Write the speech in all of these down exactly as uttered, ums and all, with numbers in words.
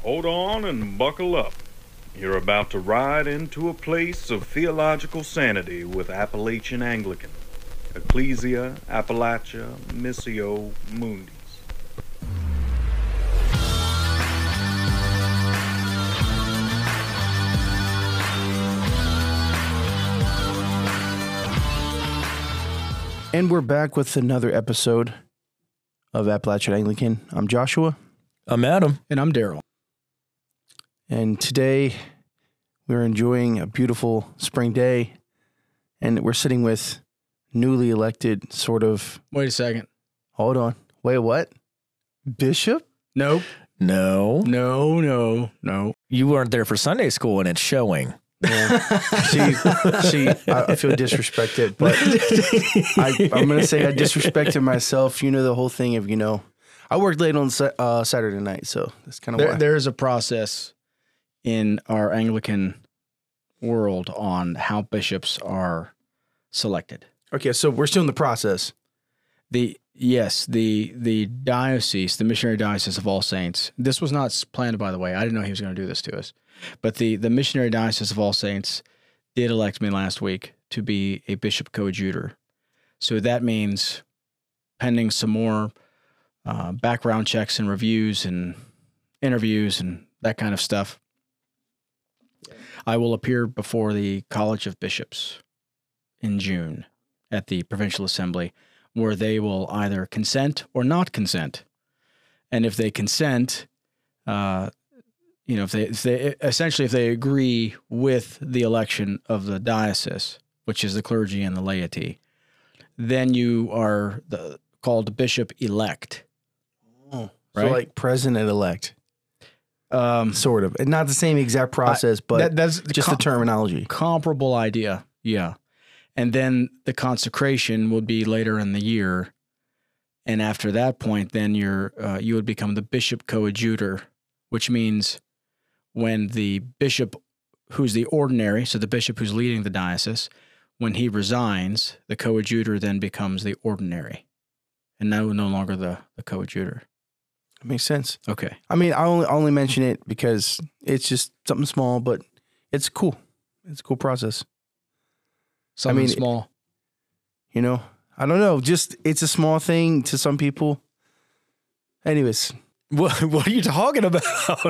Hold on and buckle up. You're about to ride into a place of theological sanity with Appalachian Anglican. Ecclesia Appalachia Missio Mundis. And we're back with another episode of Appalachian Anglican. I'm Joshua. I'm Adam. And I'm Daryl. And today we're enjoying a beautiful spring day, and we're sitting with newly elected sort of... Wait a second. Hold on. Wait, what? Bishop? Nope. No. No, no, no. You weren't there for Sunday school and it's showing. Yeah. see, see, I, I feel disrespected, but I, I'm going to say I disrespected myself. You know, the whole thing of, you know, I worked late on uh, Saturday night, so that's kind of there, why. There is a process in our Anglican world on how bishops are selected. Okay, so we're still in the process. The Yes, the the diocese, the missionary diocese of All Saints, this was not planned, by the way. I didn't know he was going to do this to us. But the, the missionary diocese of All Saints did elect me last week to be a bishop coadjutor. So that means pending some more uh, background checks and reviews and interviews and that kind of stuff, I will appear before the College of Bishops in June at the Provincial Assembly, where they will either consent or not consent. And if they consent, uh, you know, if they, if they essentially if they agree with the election of the diocese, which is the clergy and the laity, then you are the, called bishop elect. Oh, right? So like president elect, Um, sort of, and not the same exact process, I, but that, that's just com- the terminology. Comparable idea, yeah. And then the consecration would be later in the year, and after that point, then you're uh, you would become the bishop coadjutor, which means when the bishop, who's the ordinary, so the bishop who's leading the diocese, when he resigns, the coadjutor then becomes the ordinary, and now no longer the, the coadjutor. That makes sense. Okay. I mean, I only I only mention it because it's just something small, but it's cool. It's a cool process. Something I mean, small. You know, I don't know. Just it's a small thing to some people. Anyways, What, what are you talking about?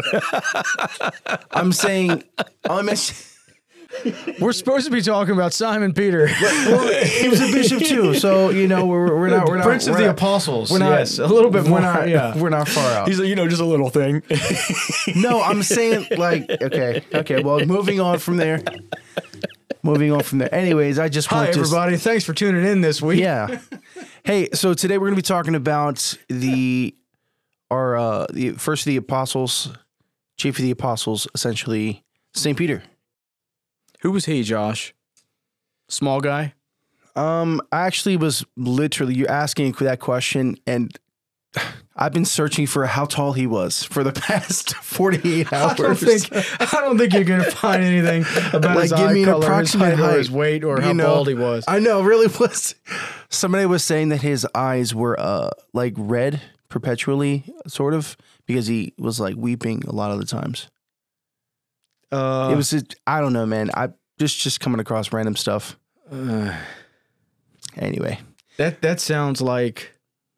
I'm saying I mention. We're supposed to be talking about Simon Peter. Well, he was a bishop too, so you know we're we're not we're not Prince of we're the not, Apostles. We're not yes, a little bit more. We're not, yeah, we're not far out. He's like, you know, just a little thing. No, I'm saying like okay, okay. Well, moving on from there. Moving on from there. Anyways, I just Hi want to everybody. Thanks for tuning in this week. Yeah. Hey, so today we're going to be talking about the our uh the first of the apostles, chief of the apostles, essentially Saint Peter. Who was he, Josh? Small guy? Um, I actually was literally you asking that question, and I've been searching for how tall he was for the past forty-eight hours. I don't think I don't think you're gonna find anything about Like, his give eye me an color, his approximate height, or height. his weight, or You how know, bald he was. I know, really was. Somebody was saying that his eyes were uh like red perpetually, sort of, because he was like weeping a lot of the times. Uh, It was, just, I don't know, man. I just just coming across random stuff. uh, Anyway, that that sounds like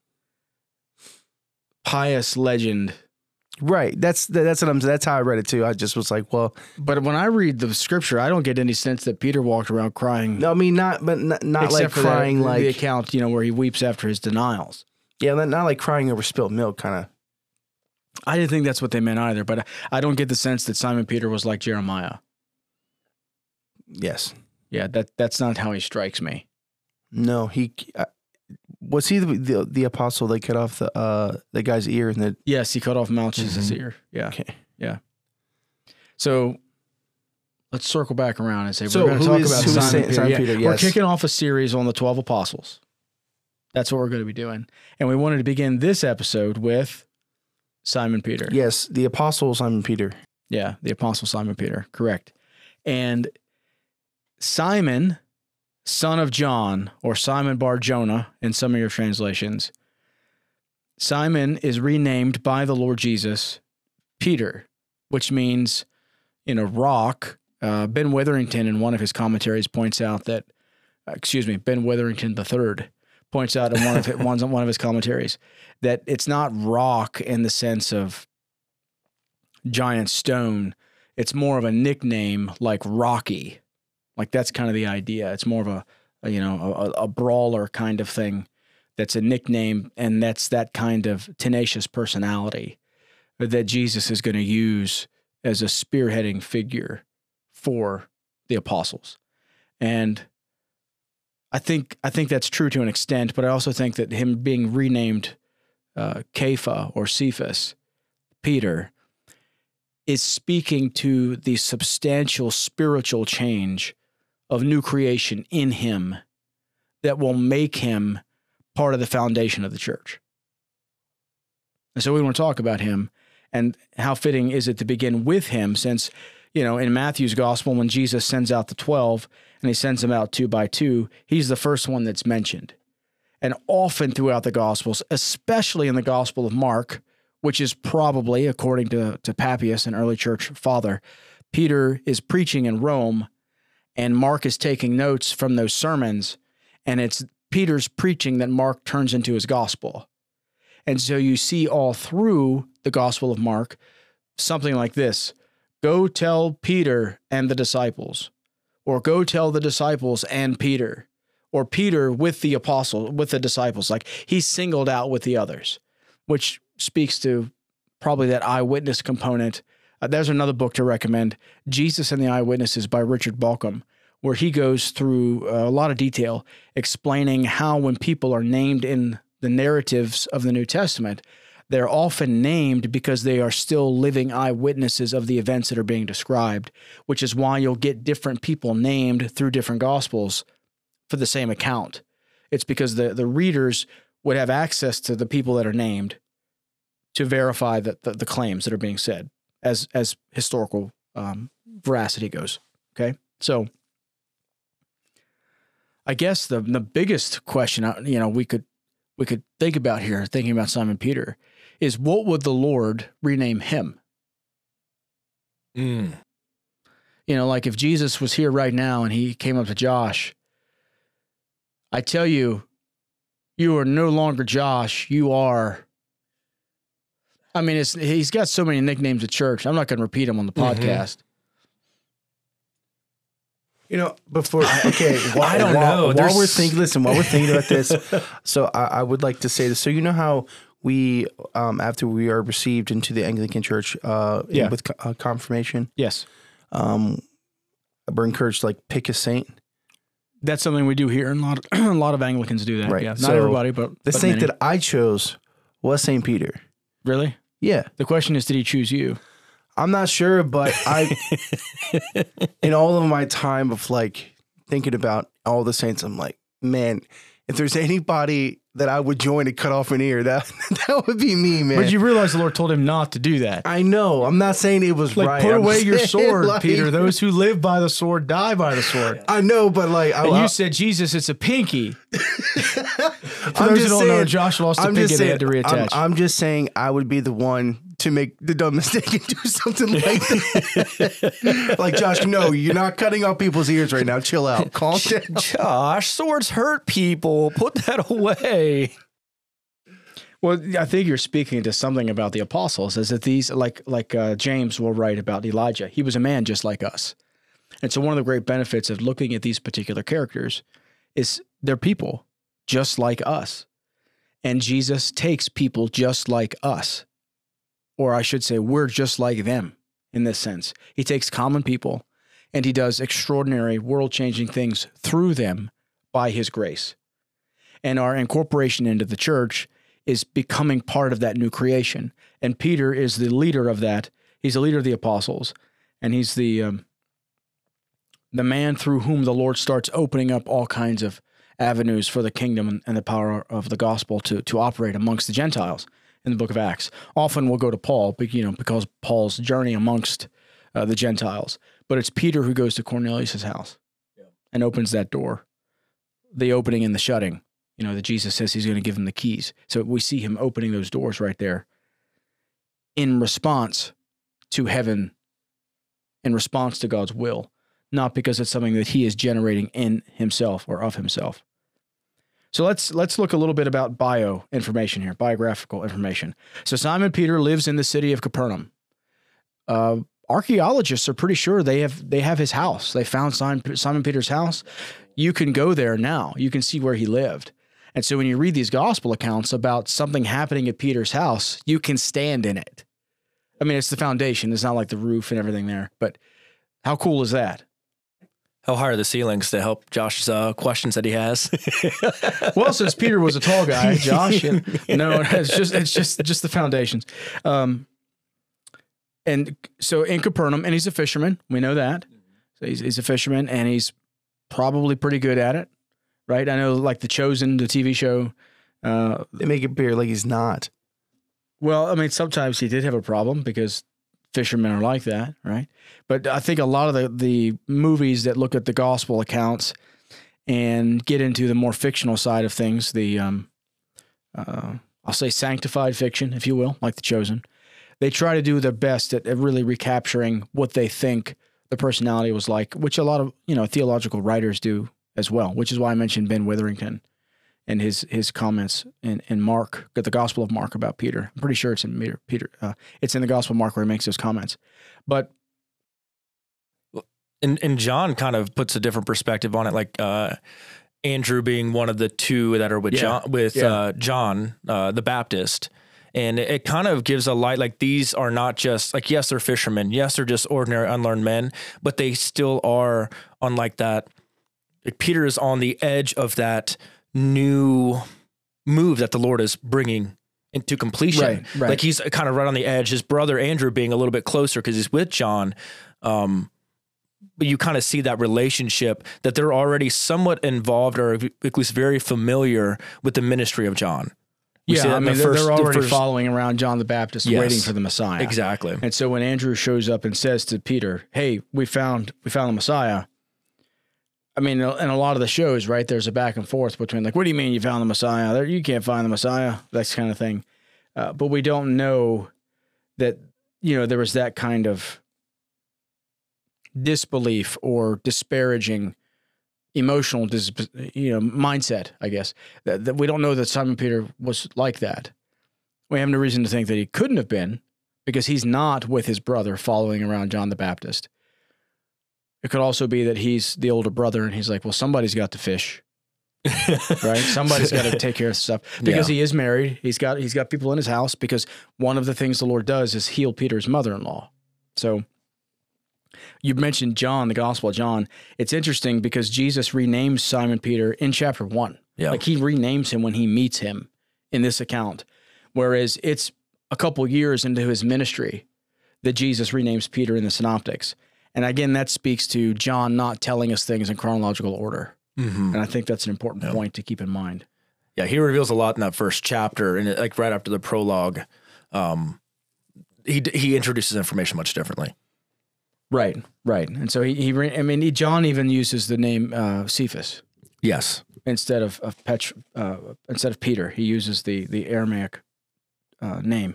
pious legend. right? That's that's what I'm. That's how I read it too. I just was like, well, But when I read the scripture, I don't get any sense that Peter walked around crying. no, I mean not, but not, not like except for crying, that, like the account, you know, where he weeps after his denials. yeah, not, not like crying over spilled milk, kind of. I didn't think that's what they meant either, but I don't get the sense that Simon Peter was like Jeremiah. Yes. Yeah, that that's not how he strikes me. No, he uh, was he the, the the apostle that cut off the uh the guy's ear and the Yes, he cut off Malchus' Mhm. ear. Yeah, okay. yeah. So let's circle back around and say So we're going to who talk is- about who is Simon Saint- Peter. Simon Yeah, Peter, We're yes. kicking off a series on the twelve apostles. That's what we're going to be doing, and we wanted to begin this episode with Simon Peter. Yes, the apostle Simon Peter. Yeah, the apostle Simon Peter. Correct. And Simon, son of John, or Simon Bar Jonah in some of your translations, Simon is renamed by the Lord Jesus Peter, which means, you know, rock. Uh, Ben Witherington, in one of his commentaries, points out that, uh, excuse me, Ben Witherington the third points out in one of his, one, one of his commentaries that it's not rock in the sense of giant stone. It's more of a nickname like Rocky. Like that's kind of the idea. It's more of a, a you know, a, a brawler kind of thing. That's a nickname, and that's that kind of tenacious personality that Jesus is going to use as a spearheading figure for the apostles. And I think I think that's true to an extent, but I also think that him being renamed uh, Kepha or Cephas, Peter, is speaking to the substantial spiritual change of new creation in him that will make him part of the foundation of the church. And so we want to talk about him, and how fitting is it to begin with him, since, you know, in Matthew's gospel, when Jesus sends out the twelve and he sends them out two by two, he's the first one that's mentioned. And often throughout the gospels, especially in the gospel of Mark, which is probably, according to, to Papias, an early church father, Peter is preaching in Rome, and Mark is taking notes from those sermons, and it's Peter's preaching that Mark turns into his gospel. And so you see all through the Gospel of Mark something like this: go tell Peter and the disciples, or go tell the disciples and Peter, or Peter with the apostle, with the disciples. Like he's singled out with the others, which speaks to probably that eyewitness component. Uh, there's another book to recommend, Jesus and the Eyewitnesses by Richard Bauckham, where he goes through a lot of detail explaining how when people are named in the narratives of the New Testament, they're often named because they are still living eyewitnesses of the events that are being described, which is why you'll get different people named through different Gospels for the same account. It's because the, the readers would have access to the people that are named to verify that the, the claims that are being said as, as historical um, veracity goes. Okay? So I guess the the biggest question, you know, we could we could think about here, thinking about Simon Peter, is what would the Lord rename him? Mm. You know, like if Jesus was here right now and he came up to Josh, I tell you, you are no longer Josh, you are. I mean, it's, he's got so many nicknames at church. I'm not going to repeat them on the Mm-hmm. podcast. You know, before okay, while, I don't while, know. While There's- we're thinking, listen, while we're thinking about this, so I, I would like to say this. So you know how we, um, after we are received into the Anglican Church, uh, Yeah. with co- uh, confirmation, Yes. um, we're encouraged to like pick a saint. That's something we do here, and a lot of, a lot of Anglicans do that. Right. Yeah, not So, everybody, but The but saint many. that I chose was Saint Peter. Really? Yeah, The question is, did he choose you? I'm not sure, but I, in all of my time of like thinking about all the saints, I'm like, man, if there's anybody that I would join to cut off an ear, that that would be me, man. But you realize the Lord told him not to do that. I know. I'm not saying it was Like, right. put I'm away your saying, sword, like- Peter. Those who live by the sword die by the sword. I know, but like, I, And I, you said, Jesus, it's a pinky. For I'm those who just don't know, saying- Josh lost a I'm pinky just and they saying, had to reattach. I'm, I'm just saying, I would be the one to make the dumb mistake and do something like that. Like, Josh, no, you're not cutting off people's ears right now. Chill out. Calm down. Josh, swords hurt people. Put that away. Well, I think you're speaking to something about the apostles, is that these, like like uh, James will write about Elijah, he was a man just like us. And so one of the great benefits of looking at these particular characters is they're people just like us. And Jesus takes people just like us. Or I should say, we're just like them in this sense. He takes common people and he does extraordinary, world-changing things through them by his grace. And our incorporation into the church is becoming part of that new creation. And Peter is the leader of that. He's the leader of the apostles. And he's the um, the man through whom the Lord starts opening up all kinds of avenues for the kingdom and, and the power of the gospel to, to operate amongst the Gentiles in the book of Acts. Often we'll go to Paul, but, you know, because Paul's journey amongst uh, the Gentiles. But it's Peter who goes to Cornelius' house and opens that door. The opening and the shutting. You know, that Jesus says he's going to give him the keys. So we see him opening those doors right there in response to heaven in response to God's will, not because it's something that he is generating in himself or of himself. So let's let's look a little bit about bio information here, biographical information. So Simon Peter lives in the city of Capernaum. Uh, archaeologists are pretty sure they have they have his house. They found Simon, Simon Peter's house. You can go there now. You can see where he lived. And so when you read these gospel accounts about something happening at Peter's house, you can stand in it. I mean, it's the foundation. It's not like the roof and everything there. But how cool is that? How high are the ceilings to help Josh's uh, questions that he has? Well, since Peter was a tall guy, Josh, and, no, it's just it's just just the foundations. Um, and so in Capernaum, and he's a fisherman. We know that. So he's he's a fisherman, and he's probably pretty good at it, right? I know, like The Chosen, the T V show. Uh, They make it appear like he's not. well, I mean, sometimes he did have a problem because fishermen are like that, right? But I think a lot of the, the movies that look at the gospel accounts and get into the more fictional side of things, the, um, uh, I'll say sanctified fiction, if you will, like The Chosen, they try to do their best at, at really recapturing what they think the personality was like, which a lot of, you know, theological writers do as well, which is why I mentioned Ben Witherington and his his comments in, in Mark, the Gospel of Mark about Peter. I'm pretty sure it's in Peter. Peter uh, it's in the Gospel of Mark where he makes those comments. But and and John kind of puts a different perspective on it, like uh, Andrew being one of the two that are with Yeah. John, with Yeah. uh, John uh, the Baptist. And it, it kind of gives a light, like these are not just like, yes, they're fishermen. Yes, they're just ordinary unlearned men, but they still are on like that. Like Peter is on the edge of that new move that the Lord is bringing into completion. Right, right. Like he's kind of right on the edge. His brother Andrew being a little bit closer because he's with John. Um, but you kind of see that relationship that they're already somewhat involved or at least very familiar with the ministry of John. We see that yeah, I in mean, the they're, first- they're the already first- following around John the Baptist, Yes. waiting for the Messiah. Exactly. And so when Andrew shows up and says to Peter, "Hey, we found we found the Messiah," I mean, in a lot of the shows, right, there's a back and forth between like, "What do you mean you found the Messiah? There, you can't find the Messiah," that kind of thing. Uh, but we don't know that, you know, there was that kind of disbelief or disparaging emotional, dis- you know, mindset, I guess. That, that we don't know that Simon Peter was like that. We have no reason to think that he couldn't have been, because he's not with his brother following around John the Baptist. It could also be that he's the older brother and he's like, well, somebody's got to fish, right? Somebody's got to take care of stuff, because Yeah. he is married. He's got he's got people in his house, because one of the things the Lord does is heal Peter's mother-in-law. So you mentioned John, the Gospel of John. It's interesting because Jesus renames Simon Peter in chapter one. Yeah. Like he renames him when he meets him in this account, whereas it's a couple years into his ministry that Jesus renames Peter in the Synoptics. And again, that speaks to John not telling us things in chronological order. Mm-hmm. And I think that's an important Yeah. point to keep in mind. Yeah, he reveals a lot in that first chapter, and it, like right after the prologue, um, he he introduces information much differently. Right, right. And so he, he re- I mean, he, John even uses the name uh, Cephas Yes. instead of, of Petr, uh, instead of Peter. He uses the the Aramaic uh, name.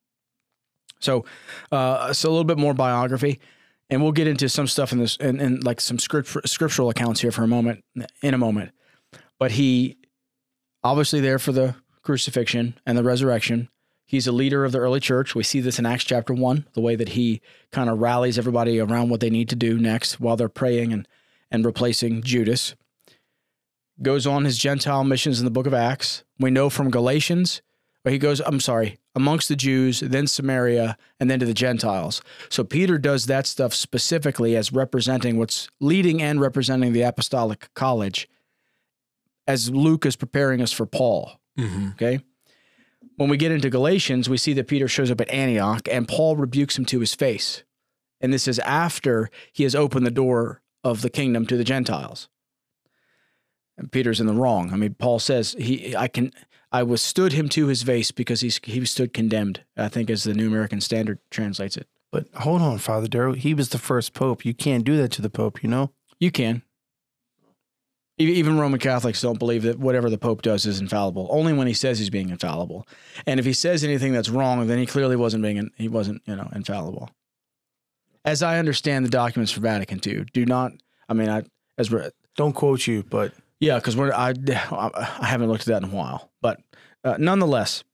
So, uh, so a little bit more biography, and we'll get into some stuff in this, and, and like some script, scriptural accounts here for a moment, in a moment. But he, obviously there for the crucifixion and the resurrection. He's a leader of the early church. We see this in Acts chapter one, the way that he kind of rallies everybody around what they need to do next while they're praying and, and replacing Judas. Goes on his Gentile missions in the book of Acts. We know from Galatians, where he goes, I'm sorry, amongst the Jews, then Samaria, and then to the Gentiles. So Peter does that stuff specifically as representing what's leading and representing the apostolic college, as Luke is preparing us for Paul. Mm-hmm. Okay? When we get into Galatians, we see that Peter shows up at Antioch and Paul rebukes him to his face. And this is after he has opened the door of the kingdom to the Gentiles. And Peter's in the wrong. I mean, Paul says, he, I can, I withstood him to his face because he's, he stood condemned, I think, as the New American Standard translates it. But hold on, Father Darrow. He was the first pope. You can't do that to the pope, you know? You can. Even Roman Catholics don't believe that whatever the Pope does is infallible, only when he says he's being infallible. And if he says anything that's wrong, then he clearly wasn't being, he wasn't, you know, infallible. as I understand the documents for Vatican two, do not. I mean, I as we're Don't quote you, but yeah, because we're I I haven't looked at that in a while, but uh, nonetheless,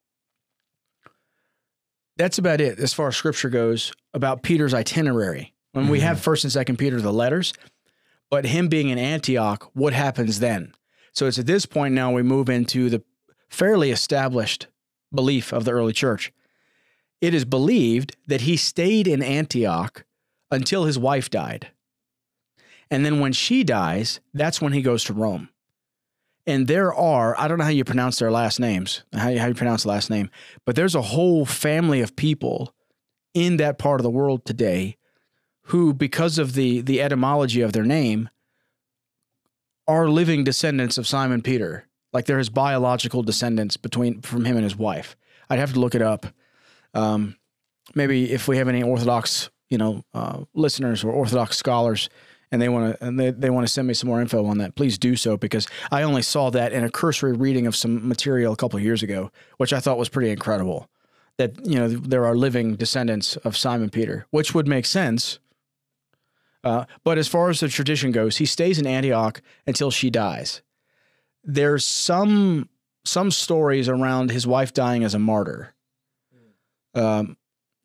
that's about it as far as Scripture goes about Peter's itinerary. When we have First and Second Peter, the letters, but him being in Antioch, what happens then? So it's at this point now we move into the fairly established belief of the early church. It is believed that he stayed in Antioch until his wife died. And then when she dies, that's when he goes to Rome. And there are, I don't know how you pronounce their last names, how you, how you pronounce the last name, but there's a whole family of people in that part of the world today who, because of the, the etymology of their name, are living descendants of Simon Peter. Like they're his biological descendants between from him and his wife. I'd have to look it up. Um, maybe if we have any Orthodox, you know, uh, listeners or Orthodox scholars, and they want to and they, they want to send me some more info on that, please do so, because I only saw that in a cursory reading of some material a couple of years ago, which I thought was pretty incredible. That, you know, there are living descendants of Simon Peter, which would make sense. Uh, but as far as the tradition goes, he stays in Antioch until she dies. There's some some stories around his wife dying as a martyr, um,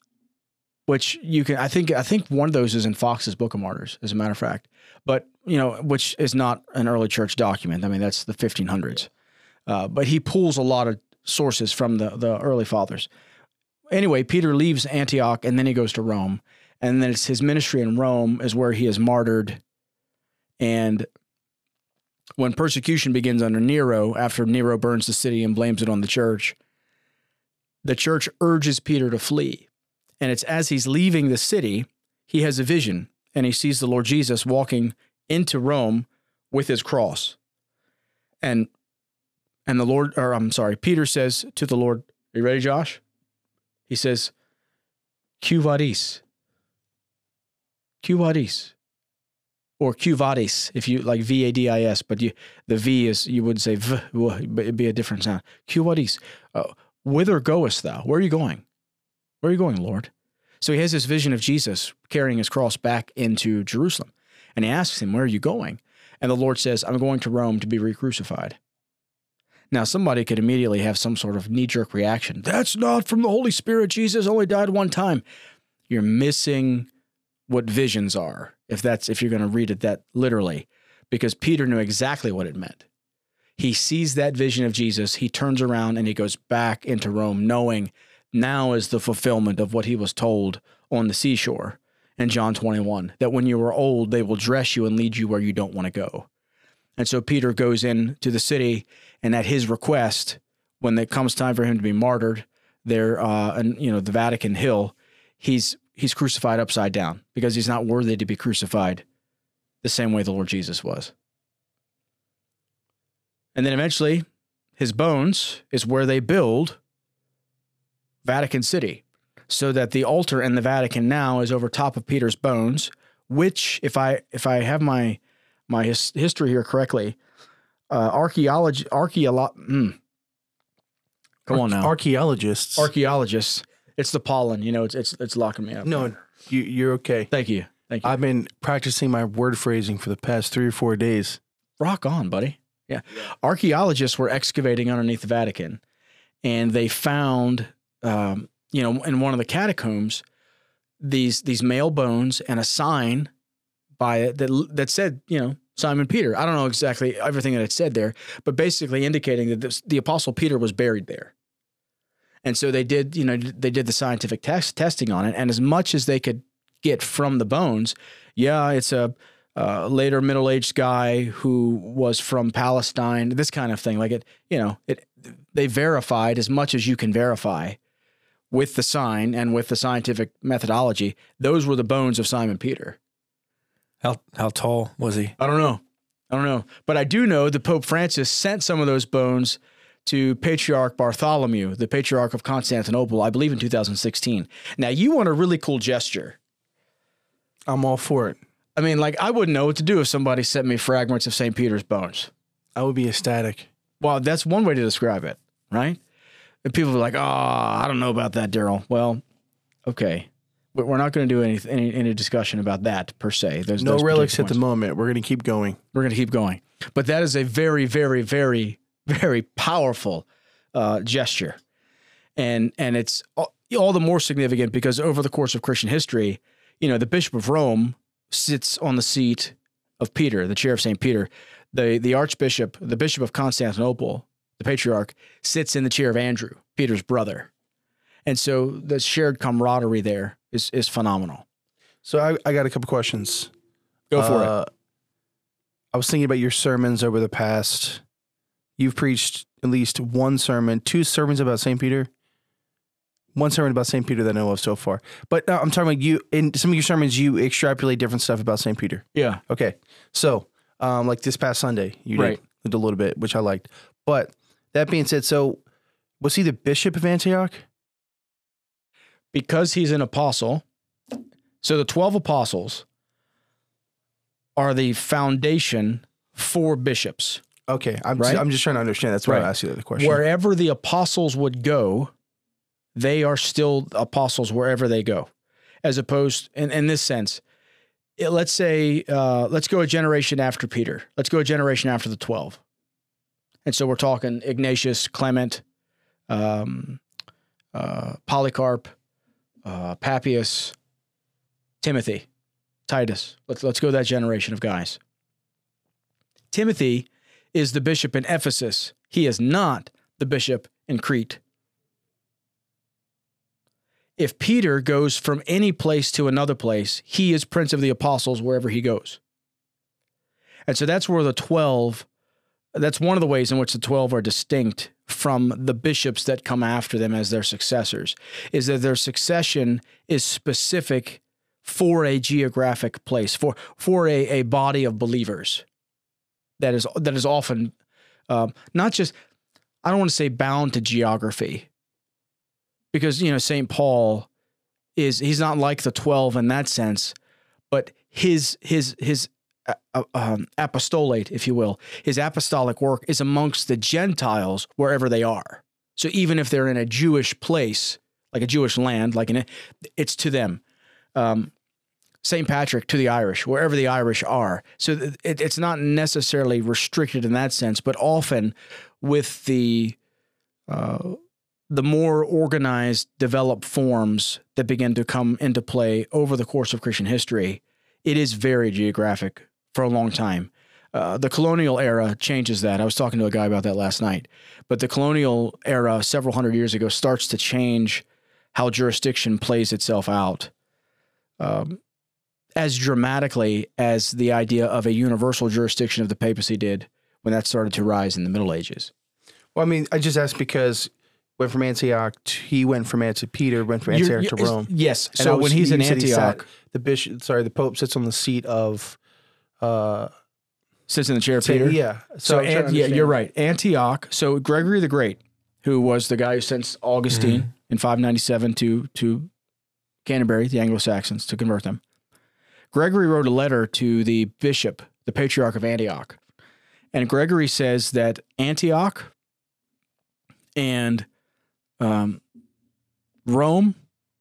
which you can. I think I think one of those is in Fox's Book of Martyrs, as a matter of fact. But you know, which is not an early church document. I mean, that's the fifteen hundreds. Uh, but he pulls a lot of sources from the the early fathers. Anyway, Peter leaves Antioch and then he goes to Rome, and then it's his ministry in Rome is where he is martyred. And when persecution begins under Nero, after Nero burns the city and blames it on the church, the church urges Peter to flee. And it's as he's leaving the city, he has a vision, and he sees the Lord Jesus walking into Rome with his cross. And and the Lord, or I'm sorry, Peter says to the Lord, "Are you ready, Josh?" He says, "Quo vadis?" Quo vadis? Or Quo vadis, if you like V A D I S, but you, the V is, you wouldn't say V, but it'd be a different sound. Quo vadis? Uh, whither goest thou? Where are you going? Where are you going, Lord? So he has this vision of Jesus carrying his cross back into Jerusalem. And he asks him, "Where are you going?" And the Lord says, "I'm going to Rome to be re-crucified." Now, somebody could immediately have some sort of knee-jerk reaction. That's not from the Holy Spirit. Jesus only died one time. You're missing what visions are, if that's if you're going to read it that literally, because Peter knew exactly what it meant. He sees that vision of Jesus, he turns around and he goes back into Rome, knowing now is the fulfillment of what he was told on the seashore in John twenty-one, that when you are old, they will dress you and lead you where you don't want to go. And so Peter goes into the city, and at his request, when it comes time for him to be martyred, there, uh, and you know, the Vatican Hill, he's he's crucified upside down because he's not worthy to be crucified the same way the Lord Jesus was. And then eventually, his bones is where they build Vatican City, so that the altar in the Vatican now is over top of Peter's bones, which, if I if I have my my his, history here correctly, uh, archaeology, archaeolo- mm. Come on now. Archaeologists. Archaeologists. It's the pollen, you know, it's it's it's locking me up. No, you, you're okay. Thank you. Thank you. I've been practicing my word phrasing for the past three or four days. Rock on, buddy. Yeah. Archaeologists were excavating underneath the Vatican, and they found, um, you know, in one of the catacombs, these these male bones and a sign by it that that said, you know, Simon Peter. I don't know exactly everything that it said there, but basically indicating that this, the Apostle Peter was buried there. And so they did, you know, they did the scientific test testing on it, and as much as they could get from the bones, yeah, it's a uh, later middle-aged guy who was from Palestine, this kind of thing. Like it, you know, it they verified as much as you can verify with the sign and with the scientific methodology. Those were the bones of Simon Peter. How how tall was he? I don't know. I don't know. But I do know that Pope Francis sent some of those bones to Patriarch Bartholomew, the Patriarch of Constantinople, I believe in two thousand sixteen. Now, you want a really cool gesture. I'm all for it. I mean, like, I wouldn't know what to do if somebody sent me fragments of Saint Peter's bones. I would be ecstatic. Well, that's one way to describe it, right? And people are like, oh, I don't know about that, Daryl. Well, okay. But we're not going to do any, any any discussion about that per se. There's No those relics particular at the ones. moment. We're going to keep going. We're going to keep going. But that is a very, very, very, very powerful uh, gesture. And and it's all, all the more significant because over the course of Christian history, you know, the Bishop of Rome sits on the seat of Peter, the chair of Saint Peter. The the Archbishop, the Bishop of Constantinople, the Patriarch, sits in the chair of Andrew, Peter's brother. And so the shared camaraderie there is is phenomenal. So I, I got a couple questions. Go for Uh, it. I was thinking about your sermons over the past. You've preached at least one sermon, two sermons about Saint Peter. One sermon about Saint Peter that I know of so far. But uh, I'm talking about you, in some of your sermons, you extrapolate different stuff about Saint Peter. Yeah. Okay. So, um, like this past Sunday, you Right. did, did a little bit, which I liked. But that being said, so was he the Bishop of Antioch? Because he's an apostle. So the twelve apostles are the foundation for bishops. Okay. I'm, Right. just, I'm just trying to understand. That's why Right. I asked you the question. Wherever the apostles would go, they are still apostles wherever they go. As opposed, in, in this sense, it- let's say, uh, let's go a generation after Peter. Let's go a generation after the twelve. And so we're talking Ignatius, Clement, um, uh, Polycarp, uh, Papias, Timothy, Titus. Let's let's go that generation of guys. Timothy is the bishop in Ephesus. He is not the bishop in Crete. If Peter goes from any place to another place, he is Prince of the Apostles wherever he goes. And so that's where the twelve, that's one of the ways in which the twelve are distinct from the bishops that come after them as their successors, is that their succession is specific for a geographic place, for, for a, a body of believers that is, that is often um, not just, I don't want to say bound to geography, because, you know, Saint Paul is, he's not like the twelve in that sense, but his, his, his uh, um, apostolate, if you will, his apostolic work is amongst the Gentiles wherever they are. So even if they're in a Jewish place, like a Jewish land, like in a, it's to them. Um, Saint Patrick to the Irish, wherever the Irish are. So it, it's not necessarily restricted in that sense, but often with the uh, the more organized, developed forms that begin to come into play over the course of Christian history, it is very geographic for a long time. Uh, the colonial era changes that. I was talking to a guy about that last night. But the colonial era, several hundred years ago, starts to change how jurisdiction plays itself out um, as dramatically as the idea of a universal jurisdiction of the papacy did when that started to rise in the Middle Ages. Well, I mean, I just asked because went from Antioch, to, he went from Antioch, Peter went from You're- Antioch to you're- Rome. Yes. And So I was- when he's you in said he sat- Antioch, the bishop, sorry, the Pope sits on the seat of, uh, sits in the chair of say- Peter. yeah. So, I'm trying to Ant- yeah, understand. you're right. Antioch. So Gregory the Great, who was the guy who sent Augustine Mm-hmm. in five ninety-seven to to Canterbury, the Anglo-Saxons, to convert them. Gregory wrote a letter to the bishop, the Patriarch of Antioch, and Gregory says that Antioch and um, Rome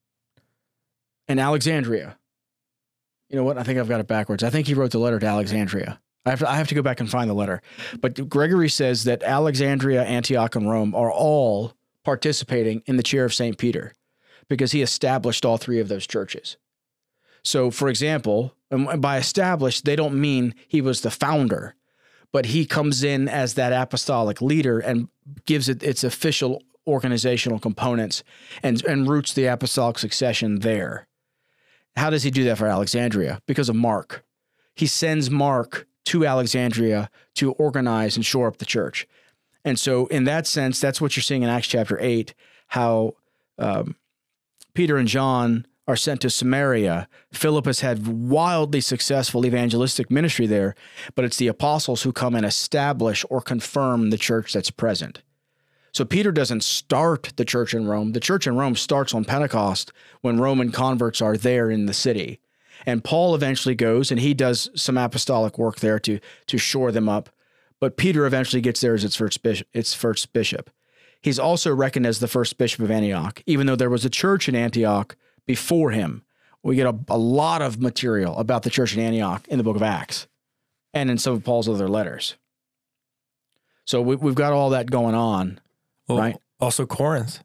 and Alexandria. You know what? I think I've got it backwards. I think he wrote the letter to Alexandria. I have to, I have to go back and find the letter. But Gregory says that Alexandria, Antioch, and Rome are all participating in the chair of Saint Peter because he established all three of those churches. So, for example, and by established, they don't mean he was the founder, but he comes in as that apostolic leader and gives it its official organizational components and, and roots the apostolic succession there. How does he do that for Alexandria? Because of Mark. He sends Mark to Alexandria to organize and shore up the church. And so in that sense, that's what you're seeing in Acts chapter eight, how um, Peter and John are sent to Samaria. Philip has had wildly successful evangelistic ministry there, but it's the apostles who come and establish or confirm the church that's present. So Peter doesn't start the church in Rome. The church in Rome starts on Pentecost when Roman converts are there in the city. And Paul eventually goes and he does some apostolic work there to, to shore them up. But Peter eventually gets there as its first bishop. Its first bishop. He's also reckoned as the first bishop of Antioch, even though there was a church in Antioch before him, We get a, a lot of material about the church in Antioch in the book of Acts and in some of Paul's other letters. So we, we've got all that going on, Well, right? Also Corinth.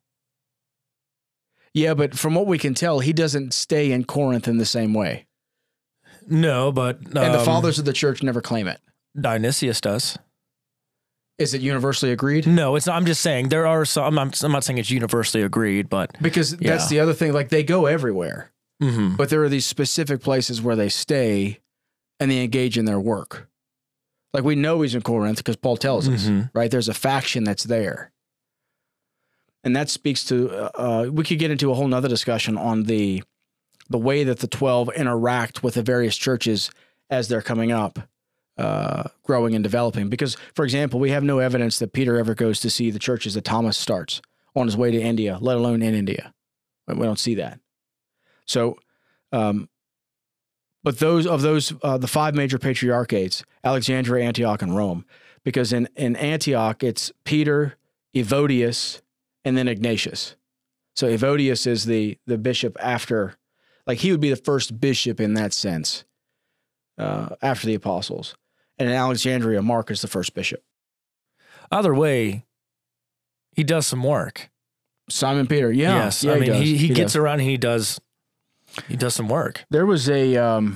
Yeah, but from what we can tell, he doesn't stay in Corinth in the same way. No, but um, And the fathers of the church never claim it. Dionysius does. Is it universally agreed? No, it's not. I'm just saying there are some. I'm, I'm not saying it's universally agreed, but Because Yeah. that's the other thing. Like, they go everywhere, mhm. but there are these specific places where they stay and they engage in their work. Like, we know he's in Corinth because Paul tells us, Mhm. right? There's a faction that's there. And that speaks to, uh, we could get into a whole nother discussion on the the way that the twelve interact with the various churches as they're coming up, uh, growing and developing. Because, for example, we have no evidence that Peter ever goes to see the churches that Thomas starts on his way to India, let alone in India. We don't see that. So, um, but those of those, uh, the five major patriarchates, Alexandria, Antioch, and Rome, because in, in Antioch, it's Peter, Evodius, and then Ignatius. So Evodius is the the bishop after, like, he would be the first bishop in that sense, uh, after the apostles. And in Alexandria, Mark is the first bishop. Either way, he does some work. Simon Peter, yeah. yes, yeah, I mean does. he, he, gets does. around. And he does he does some work. There was a, um,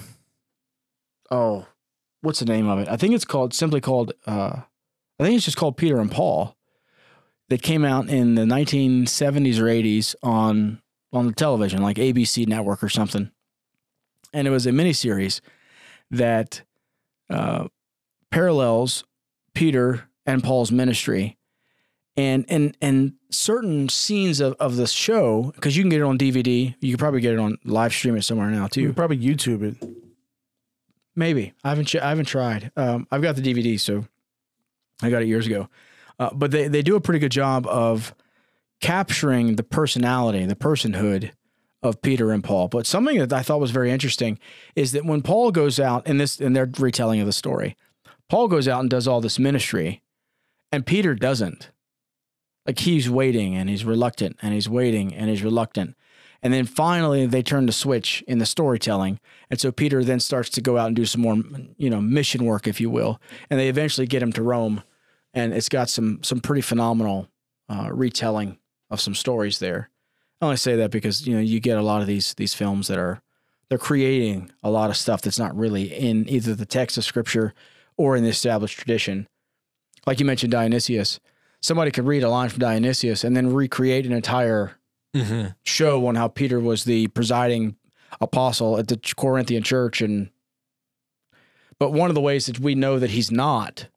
oh, what's the name of it? I think it's called, simply called, uh, I think it's just called Peter and Paul. That came out in the nineteen seventies or eighties on on the television, like A B C Network or something. And it was a miniseries that uh, parallels Peter and Paul's ministry. And and and certain scenes of, of the show, because you can get it on D V D, you could probably get it on live stream it somewhere now You too. could probably YouTube it. Maybe. I haven't ch- I haven't tried. Um, I've got the D V D, so I got it years ago. Uh, but they, they do a pretty good job of capturing the personality, the personhood of Peter and Paul. But something that I thought was very interesting is that when Paul goes out in this, in their retelling of the story, Paul goes out and does all this ministry, and Peter doesn't. Like, he's waiting and he's reluctant and he's waiting and he's reluctant. And then finally they turn the switch in the storytelling. And so Peter then starts to go out and do some more, you know, mission work, if you will. And they eventually get him to Rome. And it's got some some pretty phenomenal uh, retelling of some stories there. I only say that because, you know, you get a lot of these these films that are, they're creating a lot of stuff that's not really in either the text of Scripture or in the established tradition. Like you mentioned Dionysius. Somebody could read a line from Dionysius and then recreate an entire Mm-hmm. show on how Peter was the presiding apostle at the Corinthian church. And but one of the ways that we know that he's not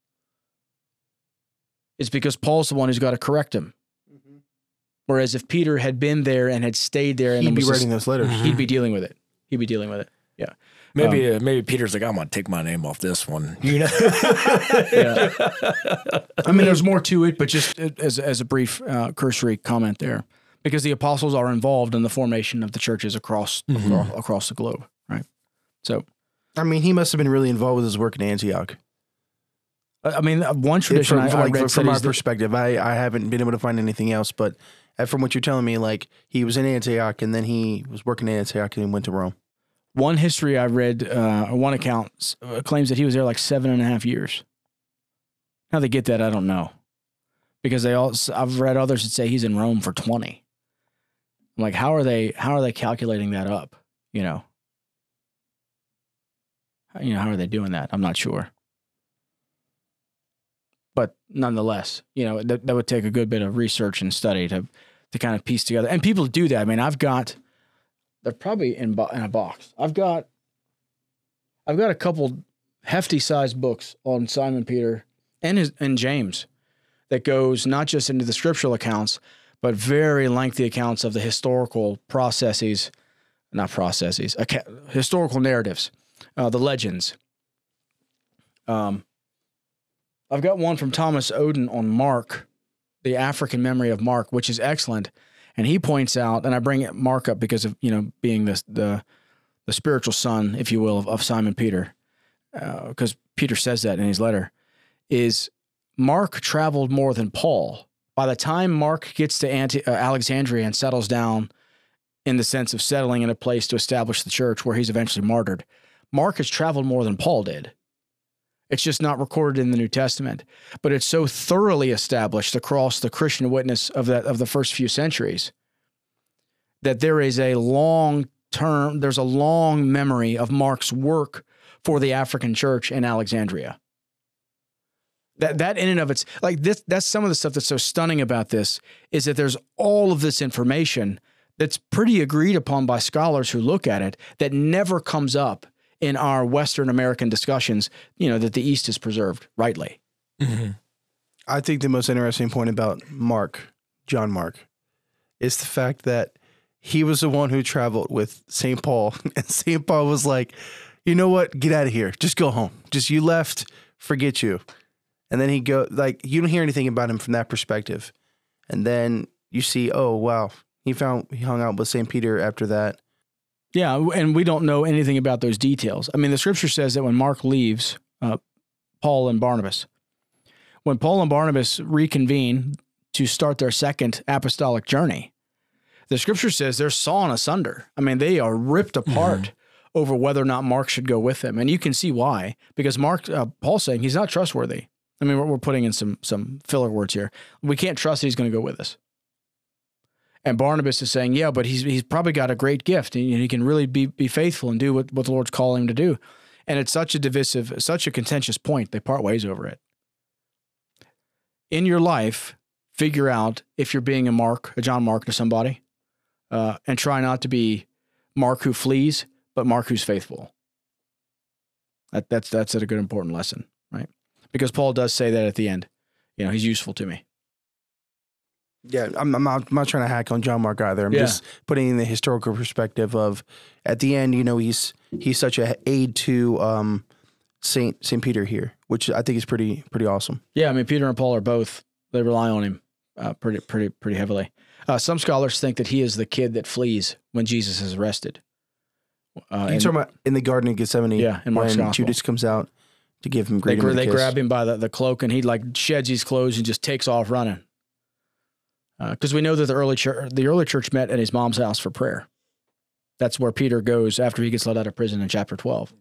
is because Paul's the one who's got to correct him. Mm-hmm. Whereas if Peter had been there and had stayed there, and He'd be was writing just, those letters. Mhm. he'd be dealing with it. He'd be dealing with it. Yeah. Maybe Um, uh, maybe Peter's like, I'm gonna take my name off this one. You know. Yeah. I mean, there's more to it, but just as as a brief uh, cursory comment there, because the apostles are involved in the formation of the churches across Mhm. across, across the globe, right? So, I mean, he must have been really involved with his work in Antioch. I I mean, uh, one tradition from, I, from, I like, read from said our is that- perspective, I, I haven't been able to find anything else. But uh, from what you're telling me, like, he was in Antioch and then he was working in Antioch and he went to Rome. one history I read, uh, or one account uh, claims that he was there like seven and a half years. How they get that, I don't know, because they all. I've read others that say he's in Rome for twenty. I'm like, how are they? How are they calculating that up? You know, How- you know, how are they doing that? I'm not sure. But nonetheless, you know, that, that would take a good bit of research and study to to kind of piece together. And people do that. I mean, I've got. They're probably in bo- in a box. I've got I've got a couple hefty sized books on Simon Peter and his and James that goes not just into the scriptural accounts, but very lengthy accounts of the historical processes, not processes, acca- historical narratives, uh, the legends. Um, I've got one from Thomas Oden on Mark, the African memory of Mark, which is excellent. And he points out, and I bring Mark up because of, you know, being the the, the spiritual son, if you will, of, of Simon Peter, because uh, Peter says that in his letter, is Mark traveled more than Paul. By the time Mark gets to Anti- uh, Alexandria and settles down in the sense of settling in a place to establish the church where he's eventually martyred. Mark has traveled more than Paul did. It's just not recorded in the New Testament, but it's so thoroughly established across the Christian witness of that of the first few centuries that there is a long term, there's a long memory of Mark's work for the African church in Alexandria. That that in and of it's like this, that's some of the stuff that's so stunning about this, is that there's all of this information that's pretty agreed upon by scholars who look at it that never comes up in our Western American discussions, you know, that the East is preserved rightly. Mm-hmm. I think the most interesting point about Mark, John Mark, is the fact that he was the one who traveled with Saint Paul, and Saint Paul was like, you know what, get out of here. Just go home. Just you left, forget you. And then he go like, you don't hear anything about him from that perspective. And then you see, oh, wow, he found, he hung out with Saint Peter after that. Yeah, and we don't know anything about those details. I mean, the scripture says that when Mark leaves, uh, Paul and Barnabas, when Paul and Barnabas reconvene to start their second apostolic journey, the scripture says they're sawn asunder. I mean, they are ripped apart mm-hmm. over whether or not Mark should go with them. And you can see why, because Mark, uh, Paul's saying he's not trustworthy. I mean, we're, we're putting in some some filler words here. We can't trust that he's going to go with us. And Barnabas is saying, yeah, but he's he's probably got a great gift, and he can really be be faithful and do what, what the Lord's calling him to do. And it's such a divisive, such a contentious point, they part ways over it. In your life, figure out if you're being a Mark, a John Mark to somebody, uh, and try not to be Mark who flees, but Mark who's faithful. That, that's that's a good important lesson, right? Because Paul does say that at the end. You know, he's useful to me. Yeah, I'm, I'm, not, I'm not trying to hack on John Mark either. I'm Yeah. just putting in the historical perspective of, at the end, you know, he's he's such a aid to um, Saint Saint Peter here, which I think is pretty pretty awesome. Yeah, I mean, Peter and Paul are both, they rely on him uh, pretty pretty pretty heavily. Uh, some scholars think that he is the kid that flees when Jesus is arrested. Uh, You're and talking about in the Garden of Gethsemane, Yeah, in Mark's when gospel. Judas comes out to give him they, great. gra- they grab him by the, the cloak, and he like sheds his clothes and just takes off running. Because uh, we know that the early church, the early church met at his mom's house for prayer. That's where Peter goes after he gets let out of prison in chapter twelve.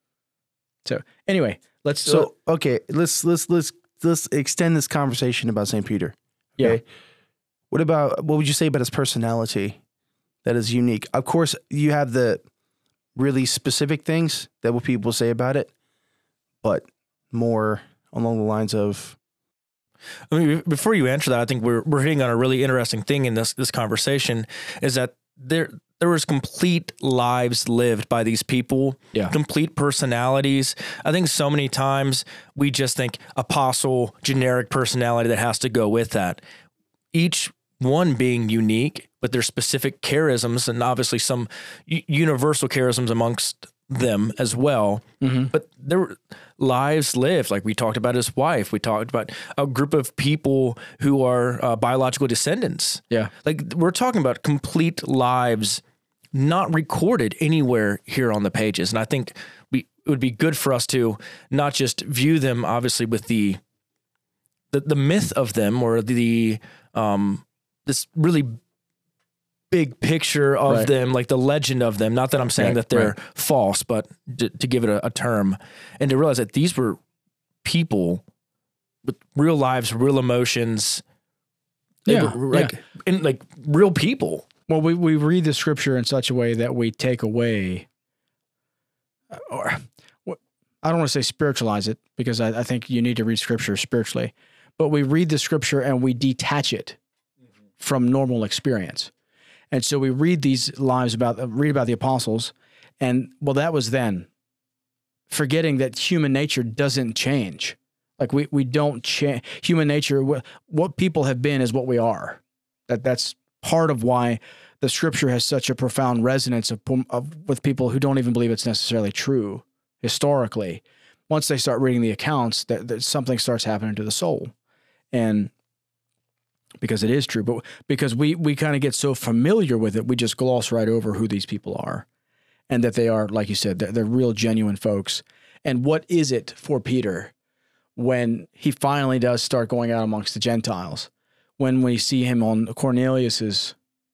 So anyway, let's. So okay, let's let's let's let's extend this conversation about Saint Peter. Okay? Yeah. What about what would you say about his personality that is unique? Of course, you have the really specific things that what people say about it, but more along the lines of. I mean, before you answer that, I think we're we're hitting on a really interesting thing in this this conversation, is that there there was complete lives lived by these people, Yeah. complete personalities. I think so many times we just think apostle, generic personality that has to go with that. Each one being unique, but there's specific charisms and obviously some u- universal charisms amongst them as well. Mm-hmm. But there were lives lived, like we talked about his wife. We talked about a group of people who are uh, biological descendants. Yeah. Like we're talking about complete lives not recorded anywhere here on the pages. And I think we, it would be good for us to not just view them obviously with the the, the myth of them or the um, this really big picture of Right. them, like the legend of them. Not that I'm saying Right, that they're right. false, but to, to give it a, a term, and to realize that these were people with real lives, real emotions. They Yeah, were like and like real people. Well, we, we read the scripture in such a way that we take away, or what I don't want to say spiritualize it, because I, I think you need to read scripture spiritually, but we read the scripture and we detach it from normal experience. And so we read these lives about, read about the apostles, and well, that was then, forgetting that human nature doesn't change. Like we, we don't change human nature. What, what people have been is what we are. That that's part of why the scripture has such a profound resonance of, of with people who don't even believe it's necessarily true historically. Once they start reading the accounts, that, that something starts happening to the soul, and because it is true, but because we we kind of get so familiar with it, we just gloss right over who these people are, and that they are, like you said, they're, they're real, genuine folks. And what is it for Peter when he finally does start going out amongst the Gentiles? When we see him on Cornelius's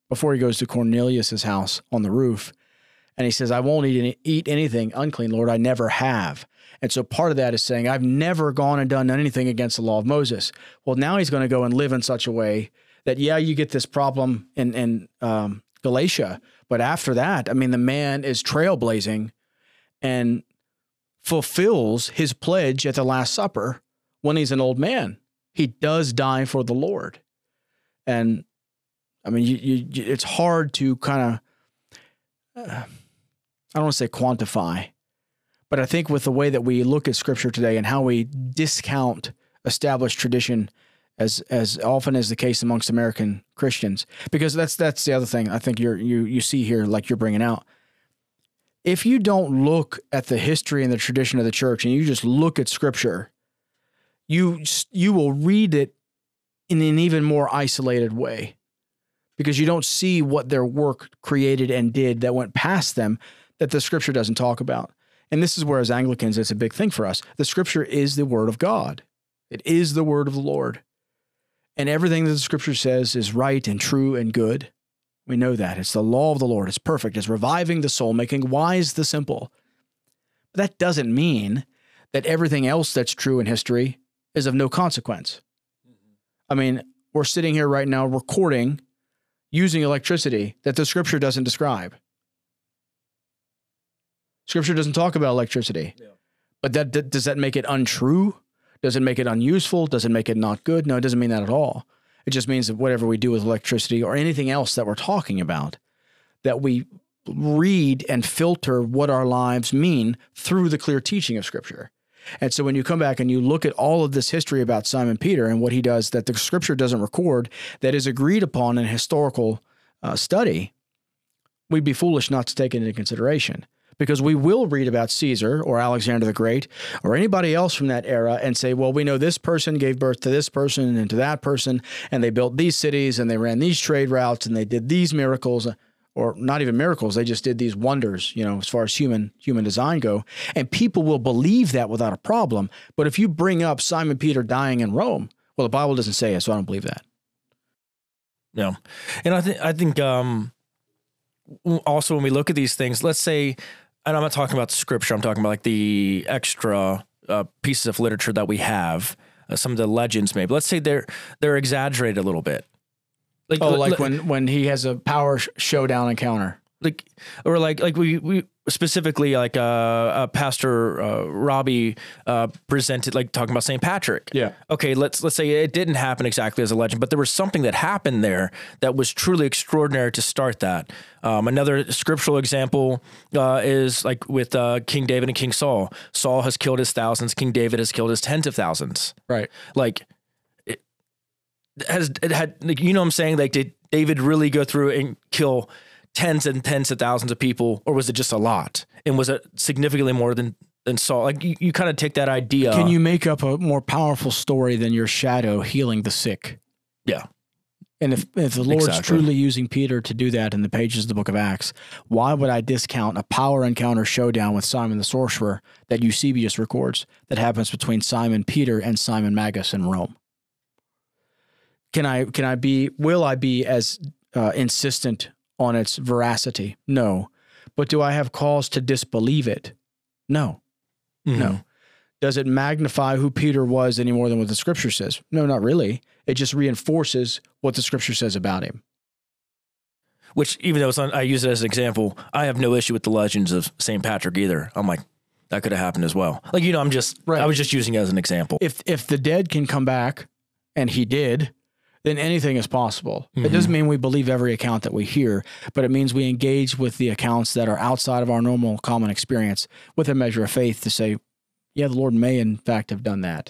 before he goes to Cornelius's house on the roof. And he says, I won't eat, any, eat anything unclean, Lord. I never have. And so part of that is saying, I've never gone and done anything against the law of Moses. Well, now he's going to go and live in such a way that, yeah, you get this problem in, in um, Galatia. But after that, I mean, the man is trailblazing and fulfills his pledge at the Last Supper when he's an old man. He does die for the Lord. And I mean, you, you, it's hard to kind of, uh, I don't want to say quantify, but I think with the way that we look at Scripture today and how we discount established tradition as as often as the case amongst American Christians, because that's that's the other thing I think you're you you see here, like you're bringing out. If you don't look at the history and the tradition of the church and you just look at Scripture, you you will read it in an even more isolated way, because you don't see what their work created and did that went past them that the Scripture doesn't talk about. And this is where, as Anglicans, it's a big thing for us. The Scripture is the Word of God. It is the Word of the Lord. And everything that the Scripture says is right and true and good. We know that. It's the law of the Lord. It's perfect. It's reviving the soul, making wise the simple. But that doesn't mean that everything else that's true in history is of no consequence. I mean, we're sitting here right now recording using electricity that the Scripture doesn't describe. Scripture doesn't talk about electricity. Yeah. But that, that does that make it untrue? Does it make it unuseful? Does it make it not good? No, it doesn't mean that at all. It just means that whatever we do with electricity or anything else that we're talking about, that we read and filter what our lives mean through the clear teaching of Scripture. And so when you come back and you look at all of this history about Simon Peter and what he does that the Scripture doesn't record, that is agreed upon in historical uh, study, we'd be foolish not to take it into consideration. Because we will read about Caesar or Alexander the Great or anybody else from that era and say, well, we know this person gave birth to this person and to that person, and they built these cities and they ran these trade routes and they did these miracles, or not even miracles, they just did these wonders, you know, as far as human human design go. And people will believe that without a problem. But if you bring up Simon Peter dying in Rome, well, the Bible doesn't say it, so I don't believe that. No. And I think, I think um, also when we look at these things, let's say, and I'm not talking about the Scripture, I'm talking about like the extra uh, pieces of literature that we have, uh, some of the legends maybe. Let's say they're they're exaggerated a little bit. Like, oh, like l- when, when he has a power sh- showdown encounter. Like, or like like we we specifically like uh, uh Pastor uh, Robbie uh, presented, like talking about Saint Patrick. Yeah. Okay, let's let's say it didn't happen exactly as a legend, but there was something that happened there that was truly extraordinary to start that. Um, another scriptural example uh, is like with uh, King David and King Saul. Saul has killed his thousands. King David has killed his tens of thousands. Right. Like it has it had like, you know what I'm saying? Like did David really go through and kill tens and tens of thousands of people, or was it just a lot? And was it significantly more than, than Saul? Like you, you kind of take that idea. Can you make up a more powerful story than your shadow healing the sick? Yeah. And if, if the Lord's exactly. truly using Peter to do that in the pages of the book of Acts, why would I discount a power encounter showdown with Simon the sorcerer that Eusebius records that happens between Simon Peter and Simon Magus in Rome? Can I, can I be, will I be as uh, insistent on its veracity? No. But do I have cause to disbelieve it? No. Mm-hmm. No. Does it magnify who Peter was any more than what the Scripture says? No, not really. It just reinforces what the Scripture says about him. Which, even though it's on, I use it as an example, I have no issue with the legends of Saint Patrick either. I'm like, that could have happened as well. Like, you know, I'm just, right. I was just using it as an example. If if the dead can come back, and he did, then anything is possible. Mm-hmm. It doesn't mean we believe every account that we hear, but it means we engage with the accounts that are outside of our normal common experience with a measure of faith to say, yeah, the Lord may in fact have done that.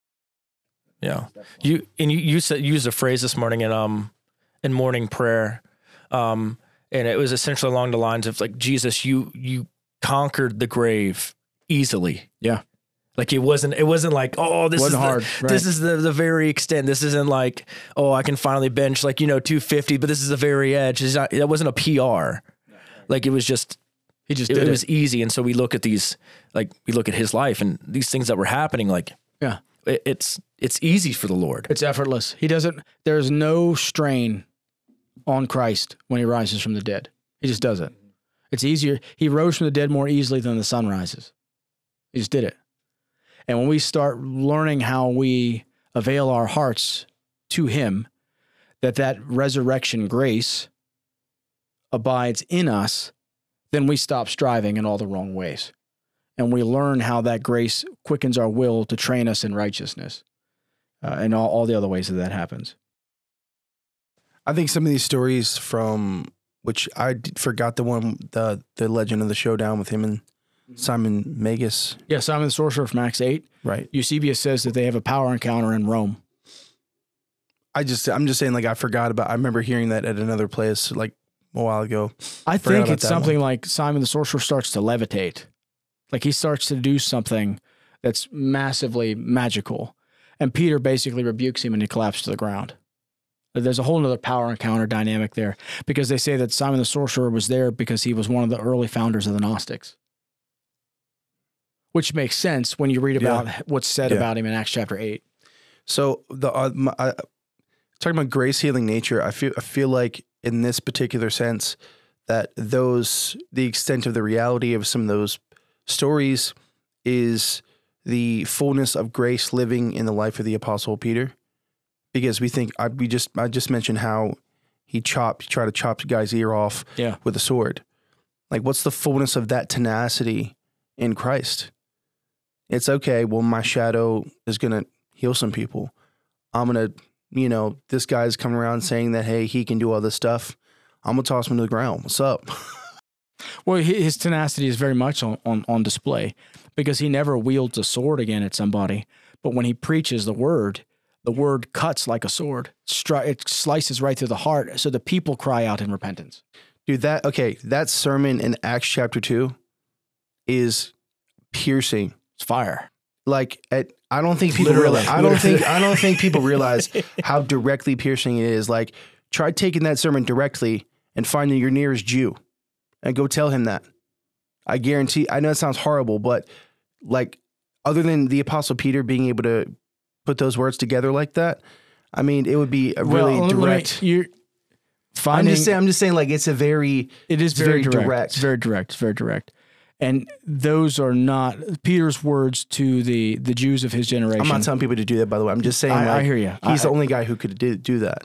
Yeah. You and you, you said, used a phrase this morning in um in morning prayer. Um and it was essentially along the lines of like, Jesus, you you conquered the grave easily. Yeah. Like it wasn't, it wasn't like, oh, this wasn't is hard. The, right. This is the, the very extent. This isn't like, oh, I can finally bench like, you know, two fifty, but this is the very edge. It's not, that wasn't a P R. Like it was just, he just it, did it it. was easy. And so we look at these, like we look at his life and these things that were happening, like, yeah, it, it's, it's easy for the Lord. It's effortless. He doesn't, there's no strain on Christ when he rises from the dead. He just does it. It's easier. He rose from the dead more easily than the sun rises. He just did it. And when we start learning how we avail our hearts to him, that that resurrection grace abides in us, then we stop striving in all the wrong ways. And we learn how that grace quickens our will to train us in righteousness uh, and all, all the other ways that that happens. I think some of these stories from, which I d- forgot the one, the the legend of the showdown with him and Simon Magus. Yeah, Simon the Sorcerer from Acts eight. Right. Eusebius says that they have a power encounter in Rome. I just, I'm just saying, like, I forgot about, I remember hearing that at another place, like, a while ago. I Forgot think about it's that something one. like Simon the Sorcerer starts to levitate. Like he starts to do something that's massively magical. And Peter basically rebukes him and he collapses to the ground. There's a whole nother power encounter dynamic there because they say that Simon the Sorcerer was there because he was one of the early founders of the Gnostics. Which makes sense when you read about Yeah. what's said Yeah. about him in Acts chapter eight. So the uh, my, I, talking about grace healing nature, I feel I feel like in this particular sense that those the extent of the reality of some of those stories is the fullness of grace living in the life of the Apostle Peter, because we think I we just I just mentioned how he chopped tried to chop the guy's ear off Yeah. with a sword. Like, what's the fullness of that tenacity in Christ? It's okay. Well, my shadow is gonna heal some people. I'm going to, you know, this guy's coming around saying that, hey, he can do all this stuff. I'm going to toss him to the ground. What's up? Well, his tenacity is very much on, on, on display because he never wields a sword again at somebody. But when he preaches the word, the word cuts like a sword. Stri- it slices right through the heart. So the people cry out in repentance. Dude, that, okay, that sermon in Acts chapter two is piercing. It's fire. Like, at, I don't think people Literally. realize, I don't think, I don't think people realize how directly piercing it is. Like, try taking that sermon directly and finding your nearest Jew and go tell him that. I guarantee, I know it sounds horrible, but like, other than the Apostle Peter being able to put those words together like that, I mean, it would be a really well, direct. Me, you're finding, I'm just saying, I'm just saying, like, it's a very, it is it's very, very direct. direct. It's very direct. It's very direct. And those are not Peter's words to the, the Jews of his generation. I'm not telling people to do that, by the way. I'm just saying, I, like, I hear you. he's I, the only guy who could do, do that.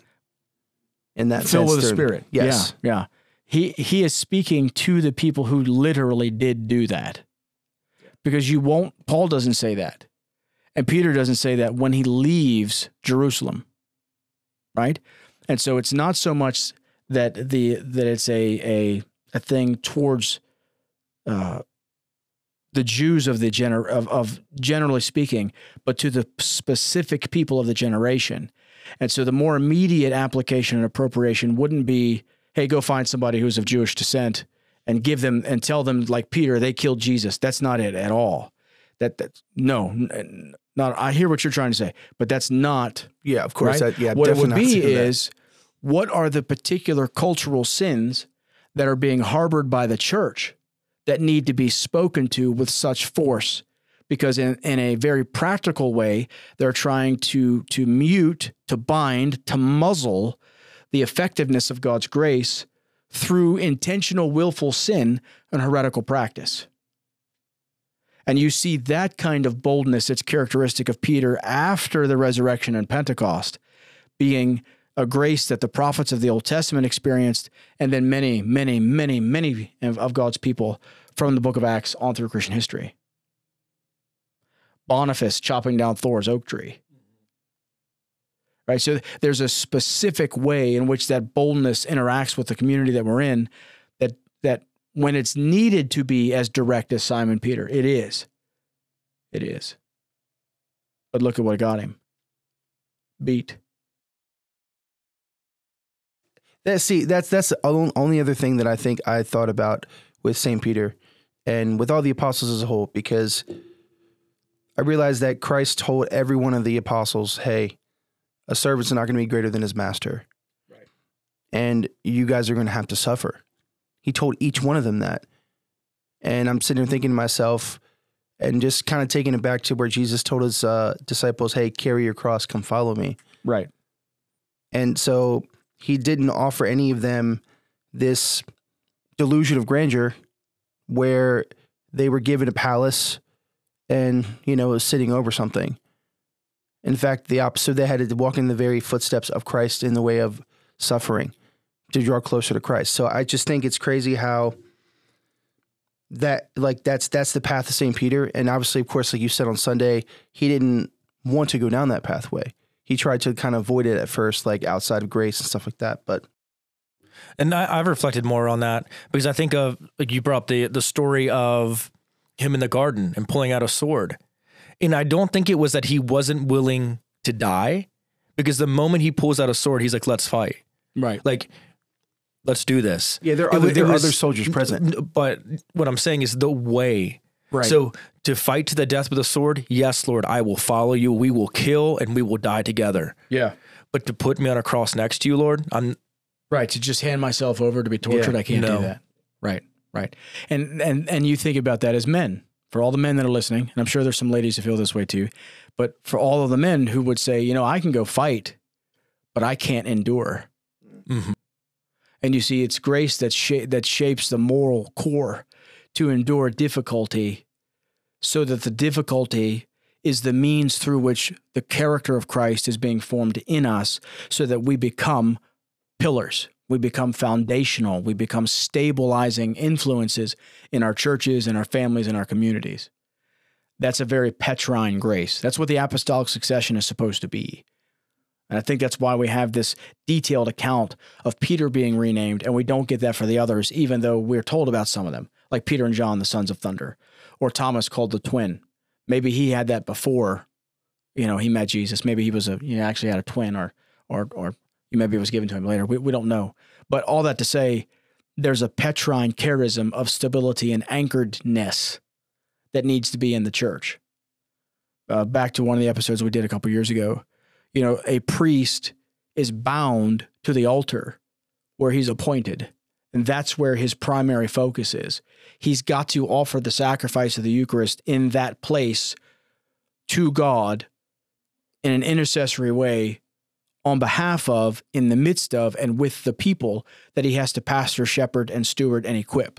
In that filled sense, with the they're- Spirit. Yes. Yeah, yeah. He he is speaking to the people who literally did do that. Because you won't, Paul doesn't say that. And Peter doesn't say that when he leaves Jerusalem. Right? And so it's not so much that the that it's a a, a thing towards uh, the Jews of the gener of, of generally speaking, but to the specific people of the generation. And so the more immediate application and appropriation wouldn't be, hey, go find somebody who's of Jewish descent and give them and tell them, like Peter, they killed Jesus. That's not it at all. That that no, n- not. I hear what you're trying to say, but that's not. Yeah, of course. Right? That, yeah, what it would definitely be not to do that. is, what are the particular cultural sins that are being harbored by the church that need to be spoken to with such force? Because in, in a very practical way, they're trying to, to mute, to bind, to muzzle the effectiveness of God's grace through intentional, willful sin and heretical practice. And you see that kind of boldness that's characteristic of Peter after the resurrection and Pentecost being a grace that the prophets of the Old Testament experienced, and then many, many, many, many of, of God's people from the book of Acts on through Christian history. Boniface chopping down Thor's oak tree. Right? So there's a specific way in which that boldness interacts with the community that we're in, that that when it's needed to be as direct as Simon Peter, it is. It is. But look at what got him. Beat. That, see, that's that's the on- only other thing that I think I thought about with Saint Peter and with all the apostles as a whole, because I realized that Christ told every one of the apostles, hey, a servant's not going to be greater than his master. Right. And you guys are going to have to suffer. He told each one of them that. And I'm sitting there thinking to myself, and just kind of taking it back to where Jesus told his uh, disciples, hey, carry your cross, come follow me. Right. And so he didn't offer any of them this delusion of grandeur where they were given a palace and, you know, was sitting over something. In fact, the opposite, they had to walk in the very footsteps of Christ in the way of suffering to draw closer to Christ. So I just think it's crazy how that, like, that's that's the path of Saint Peter. And obviously, of course, like you said on Sunday, he didn't want to go down that pathway. He tried to kind of avoid it at first, like outside of grace and stuff like that. But And I, I've reflected more on that because I think of, like you brought up the, the story of him in the garden and pulling out a sword. And I don't think it was that he wasn't willing to die, because the moment he pulls out a sword, he's like, let's fight. Right. Like, let's do this. yeah, there are It other, was- there it are was- other soldiers present. But what I'm saying is the way. Right. So to fight to the death with a sword, yes, Lord, I will follow you. We will kill and we will die together. Yeah. But to put me on a cross next to you, Lord, I'm Right. To just hand myself over to be tortured, Yeah. I can't No. do that. Right. Right. And and and you think about that as men. For all the men that are listening, and I'm sure there's some ladies who feel this way too, but for all of the men who would say, you know, I can go fight, but I can't endure. Mhm. And you see, it's grace that sha- that shapes the moral core to endure difficulty, so that the difficulty is the means through which the character of Christ is being formed in us, so that we become pillars. We become foundational. We become stabilizing influences in our churches, in our families, in our communities. That's a very Petrine grace. That's what the apostolic succession is supposed to be. And I think that's why we have this detailed account of Peter being renamed, and we don't get that for the others, even though we're told about some of them, like Peter and John, the sons of thunder, or Thomas called the twin. Maybe he had that before, you know, he met Jesus. Maybe he was a, you know, actually had a twin, or, or, or maybe it was given to him later. We, we don't know. But all that to say, there's a Petrine charism of stability and anchoredness that needs to be in the church. Uh, back to one of the episodes we did a couple years ago, you know, a priest is bound to the altar where he's appointed, and that's where his primary focus is. He's got to offer the sacrifice of the Eucharist in that place to God in an intercessory way, on behalf of, in the midst of, and with the people that he has to pastor, shepherd, and steward and equip.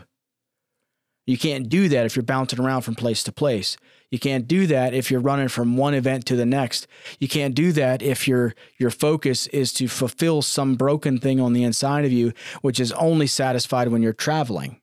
You can't do that if you're bouncing around from place to place. You can't do that if you're running from one event to the next. You can't do that if your your focus is to fulfill some broken thing on the inside of you, which is only satisfied when you're traveling.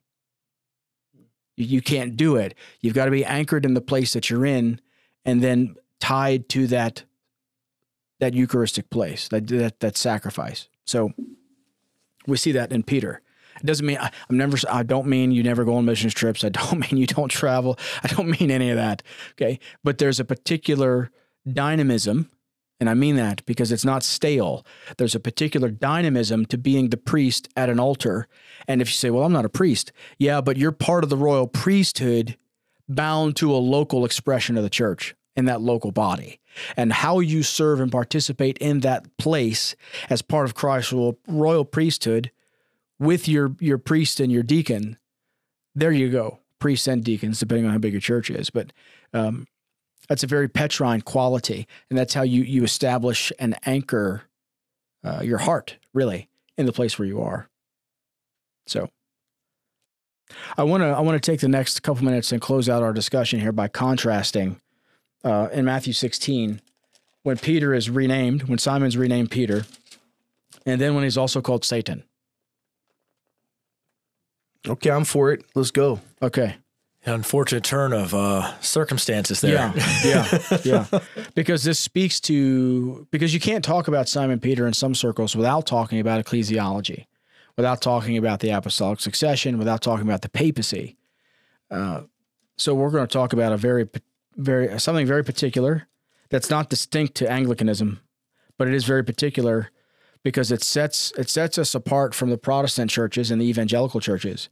You, you can't do it. You've got to be anchored in the place that you're in, and then tied to that that Eucharistic place, that, that that sacrifice. So we see that in Peter. It doesn't mean I, I'm never. I don't mean you never go on missions trips. I don't mean you don't travel. I don't mean any of that. Okay, but there's a particular dynamism, and I mean that because it's not stale. There's a particular dynamism to being the priest at an altar. And if you say, "Well, I'm not a priest," yeah, but you're part of the royal priesthood, bound to a local expression of the church in that local body. And how you serve and participate in that place as part of Christ's royal priesthood with your, your priest and your deacon, there you go. Priests and deacons, depending on how big your church is. But um, that's a very Petrine quality. And that's how you, you establish and anchor uh, your heart, really, in the place where you are. So I want to I want to take the next couple minutes and close out our discussion here by contrasting Uh, in Matthew sixteen, when Peter is renamed, when Simon's renamed Peter, and then when he's also called Satan. Okay, I'm for it. Let's go. Okay. An unfortunate turn of uh, circumstances there. Yeah, yeah, yeah. Because this speaks to, because you can't talk about Simon Peter in some circles without talking about ecclesiology, without talking about the apostolic succession, without talking about the papacy. Uh, so we're going to talk about a very, very something very particular that's not distinct to Anglicanism, but it is very particular because it sets it sets us apart from the Protestant churches and the evangelical churches.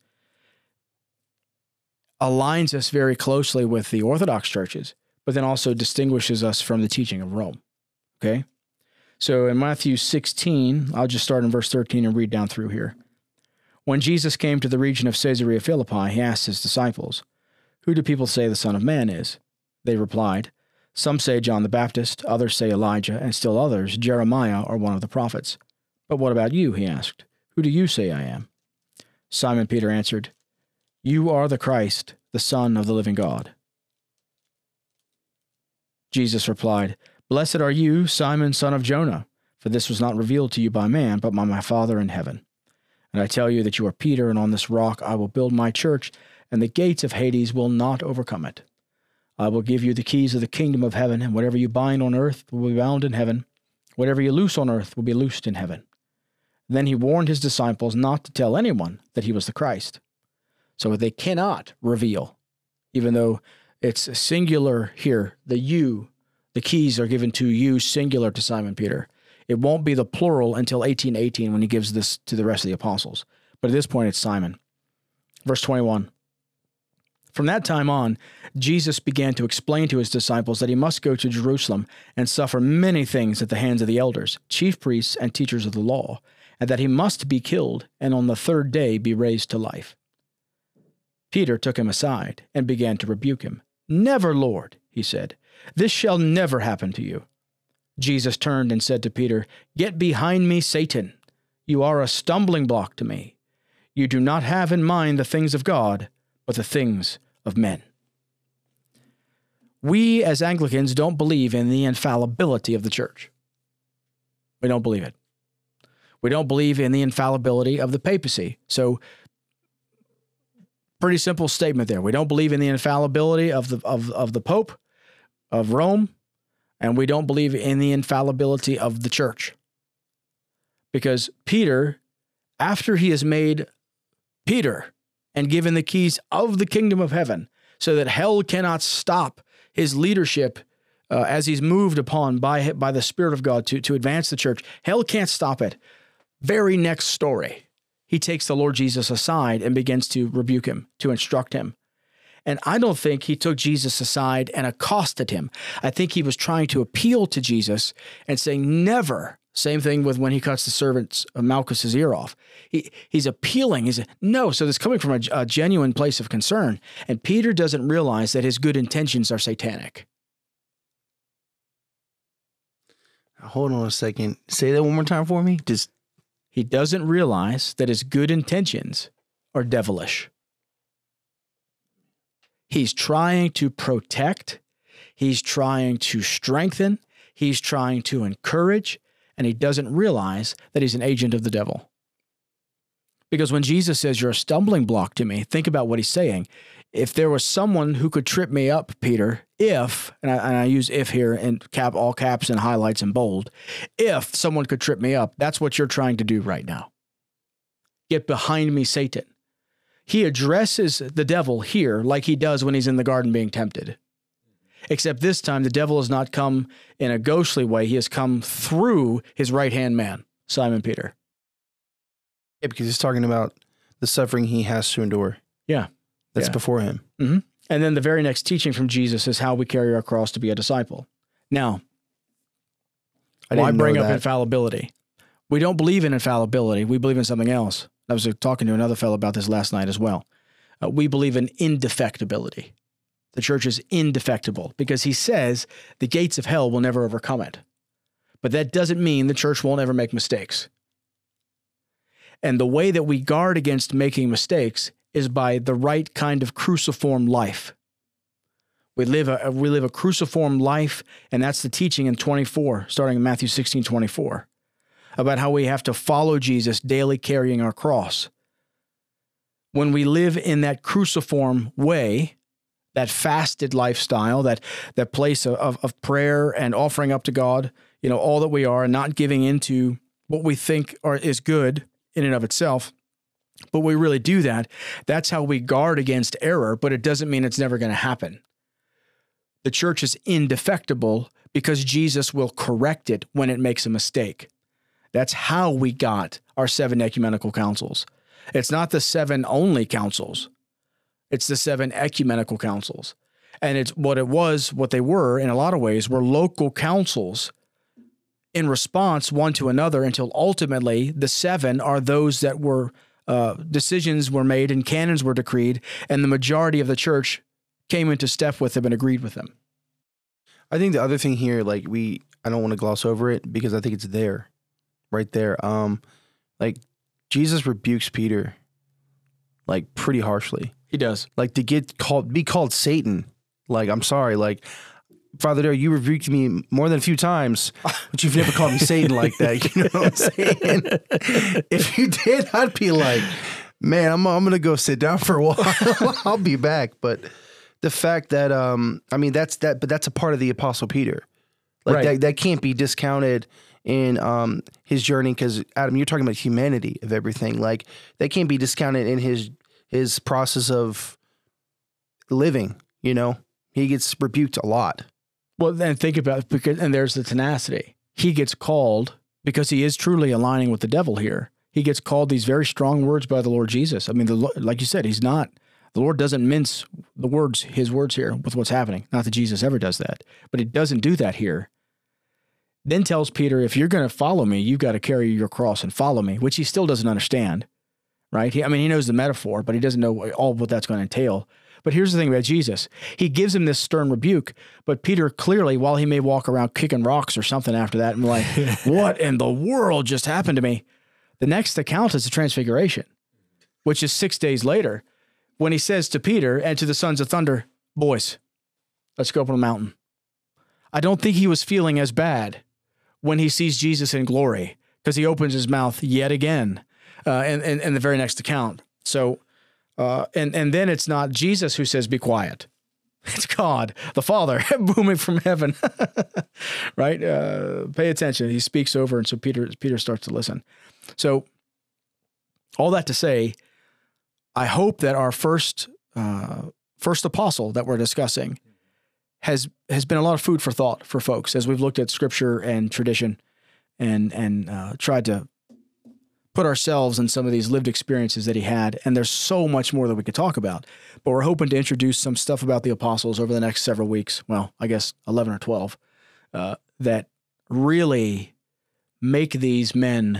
Aligns us very closely with the Orthodox churches, but then also distinguishes us from the teaching of Rome. Okay? So in Matthew sixteen, I'll just start in verse thirteen and read down through here. When Jesus came to the region of Caesarea Philippi, he asked his disciples, "Who do people say the Son of Man is?" They replied, "Some say John the Baptist, others say Elijah, and still others, Jeremiah or one of the prophets." But what about you? He asked. Who do you say I am? Simon Peter answered, You are the Christ, the Son of the living God. Jesus replied, Blessed are you, Simon, son of Jonah, for this was not revealed to you by man, but by my Father in heaven. And I tell you that you are Peter, and on this rock I will build my church, and the gates of Hades will not overcome it. I will give you the keys of the kingdom of heaven, and whatever you bind on earth will be bound in heaven. Whatever you loose on earth will be loosed in heaven. Then he warned his disciples not to tell anyone that he was the Christ. So they cannot reveal, even though it's singular here, the you, the keys are given to you, singular to Simon Peter. It won't be the plural until eighteen eighteen when he gives this to the rest of the apostles. But at this point, it's Simon. Verse twenty-one. From that time on, Jesus began to explain to his disciples that he must go to Jerusalem and suffer many things at the hands of the elders, chief priests, and teachers of the law, and that he must be killed and on the third day be raised to life. Peter took him aside and began to rebuke him. Never, Lord, he said, this shall never happen to you. Jesus turned and said to Peter, Get behind me, Satan. You are a stumbling block to me. You do not have in mind the things of God, but the things of men. We as Anglicans don't believe in the infallibility of the church. We don't believe it. We don't believe in the infallibility of the papacy. So, pretty simple statement there. We don't believe in the infallibility of the of, of the Pope of Rome, and we don't believe in the infallibility of the church. Because Peter, after he is made Peter and given the keys of the kingdom of heaven, so that hell cannot stop his leadership uh, as he's moved upon by, by the Spirit of God to, to advance the church, hell can't stop it. Very next story, he takes the Lord Jesus aside and begins to rebuke him, to instruct him. And I don't think he took Jesus aside and accosted him. I think he was trying to appeal to Jesus and saying, never. Same thing with when he cuts the servant's uh, Malchus's ear off. He, he's appealing. He's no. So this coming from a, a genuine place of concern. And Peter doesn't realize that his good intentions are satanic. Hold on a second. Say that one more time for me. Just He doesn't realize that his good intentions are devilish. He's trying to protect. He's trying to strengthen. He's trying to encourage. And he doesn't realize that he's an agent of the devil. Because when Jesus says, you're a stumbling block to me, think about what he's saying. If there was someone who could trip me up, Peter, if, and I, and I use if here in cap, all caps and highlights and bold, if someone could trip me up, that's what you're trying to do right now. Get behind me, Satan. He addresses the devil here like he does when he's in the garden being tempted. Except this time, the devil has not come in a ghostly way. He has come through his right-hand man, Simon Peter. Yeah, because he's talking about the suffering he has to endure. Yeah. That's yeah. before him. Mm-hmm. And then the very next teaching from Jesus is how we carry our cross to be a disciple. Now, I why didn't bring know up that. infallibility? We don't believe in infallibility. We believe in something else. I was talking to another fellow about this last night as well. Uh, we believe in indefectibility. The church is indefectible because he says the gates of hell will never overcome it. But that doesn't mean the church won't ever make mistakes. And the way that we guard against making mistakes is by the right kind of cruciform life. We live a, we live a cruciform life, and that's the teaching in twenty-four, starting in Matthew sixteen twenty-four, about how we have to follow Jesus daily carrying our cross. When we live in that cruciform way, that fasted lifestyle, that, that place of, of, of prayer and offering up to God, you know, all that we are and not giving into what we think are, is good in and of itself, but we really do that. That's how we guard against error, but it doesn't mean it's never going to happen. The church is indefectible because Jesus will correct it when it makes a mistake. That's how we got our seven ecumenical councils. It's not the seven only councils. It's the seven ecumenical councils. And it's what it was, what they were in a lot of ways, were local councils in response one to another until ultimately the seven are those that were, uh, decisions were made and canons were decreed, and the majority of the church came into step with them and agreed with them. I think the other thing here, like we, I don't want to gloss over it because I think it's there. right there. Um, like Jesus rebukes Peter, like pretty harshly. He does. Like to get called, be called Satan. Like I'm sorry, like Father Darrell, you rebuked me more than a few times, but you've never called me Satan like that. You know what I'm saying? If you did, I'd be like, man, I'm I'm gonna go sit down for a while. I'll be back. But the fact that um, I mean, that's that, but that's a part of the Apostle Peter. Like Right. that that can't be discounted in um his journey, because Adam, you're talking about humanity of everything. Like that can't be discounted in his his process of living. You know, he gets rebuked a lot. Well, then think about it, because, and there's the tenacity. He gets called because he is truly aligning with the devil here. He gets called these very strong words by the Lord Jesus. I mean, the, like you said, he's not, the Lord doesn't mince the words, his words here with what's happening. Not that Jesus ever does that, but he doesn't do that here. Then tells Peter, if you're going to follow me, you've got to carry your cross and follow me, which he still doesn't understand, right? He, I mean, he knows the metaphor, but he doesn't know all what that's going to entail. But here's the thing about Jesus. He gives him this stern rebuke, but Peter clearly, while he may walk around kicking rocks or something after that and like, what in the world just happened to me? The next account is the Transfiguration, which is six days later, when he says to Peter and to the sons of thunder, boys, let's go up on a mountain. I don't think he was feeling as bad when he sees Jesus in glory, because he opens his mouth yet again uh, in, in, in the very next account. So, Uh, and, and then it's not Jesus who says, be quiet. It's God, the Father, booming from heaven, right? Uh, pay attention. He speaks over, and so Peter Peter starts to listen. So all that to say, I hope that our first uh, first apostle that we're discussing has has been a lot of food for thought for folks as we've looked at Scripture and tradition and and uh, tried to put ourselves in some of these lived experiences that he had. And there's so much more that we could talk about, but we're hoping to introduce some stuff about the apostles over the next several weeks. Well, I guess eleven or twelve, uh, that really make these men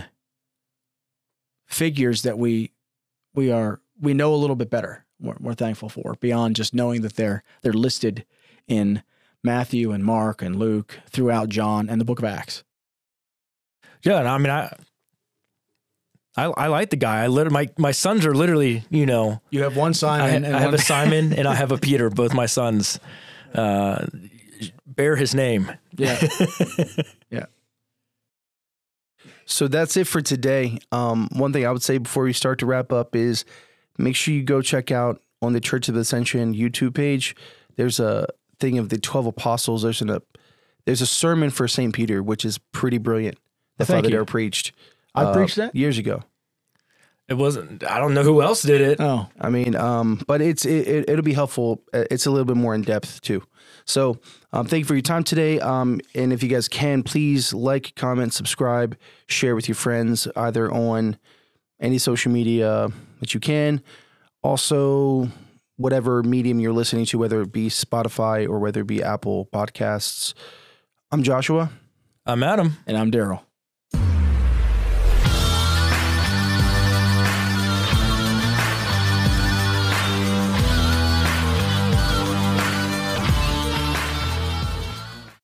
figures that we, we are, we know a little bit better. We're, we're thankful for, beyond just knowing that they're, they're listed in Matthew and Mark and Luke, throughout John and the book of Acts. Yeah. And I mean, I, I, I like the guy. I literally, my, my sons are literally, you know, You have one I, Simon. and I have one... a Simon and I have a Peter, both my sons, uh, bear his name. Yeah. Yeah. So that's it for today. Um, one thing I would say before we start to wrap up is make sure you go check out on the Church of Ascension YouTube page. There's a thing of the twelve apostles. There's an, a, there's a sermon for Saint Peter, which is pretty brilliant, that Thank Father you. Darrell preached. I uh, preached that? years ago. It wasn't, I don't know who else did it. Oh, I mean, um, but it's it, it, it'll be helpful. It's a little bit more in depth too. So um, thank you for your time today. Um, and if you guys can, please like, comment, subscribe, share with your friends, either on any social media that you can. Also, whatever medium you're listening to, whether it be Spotify or whether it be Apple Podcasts. I'm Joshua. I'm Adam. and I'm Darrell.